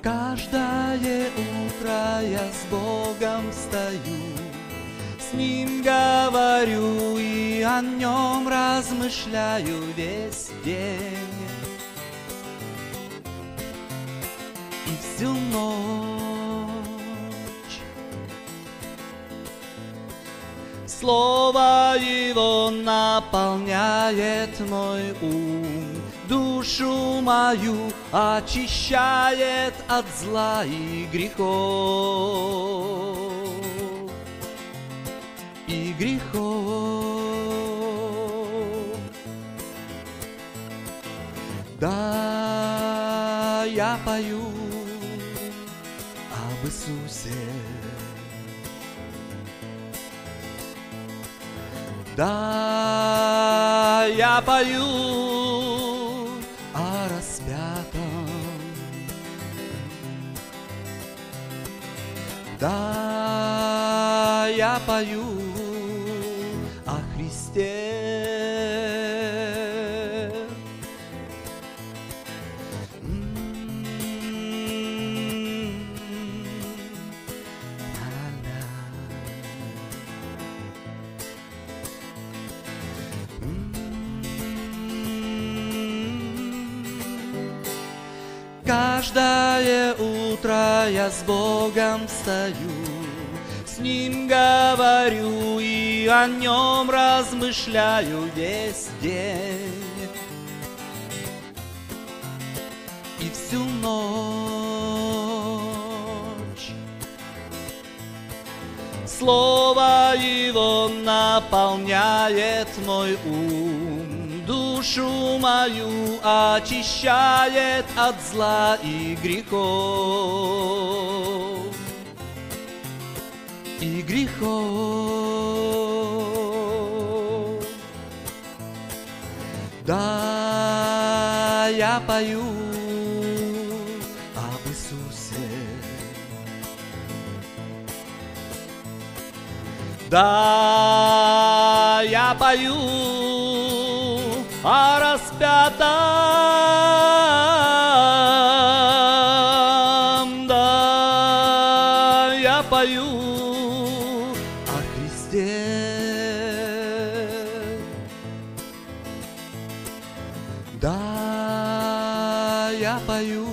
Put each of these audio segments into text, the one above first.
Каждое утро я с Богом встаю, с Ним говорю и о Нем размышляю весь день. И всю ночь Слово Его наполняет мой ум, душу мою очищает от зла и грехов. Да, я пою об Иисусе. Да, я пою о распятом. Да, я пою о Христе. Каждое утро я с Богом встаю, с Ним говорю и о Нем размышляю весь день. И всю ночь Слово Его наполняет мой ум, душу мою очищает от зла и грехов. Да, я пою об Иисусе. Да, я пою о распятом. Да, я пою о Христе. Да, я пою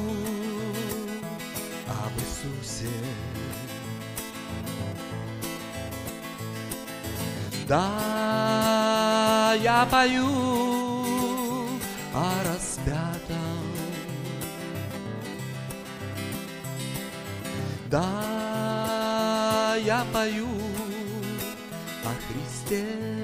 об Иисусе. Да, я пою о распятом. Да, я пою о Христе.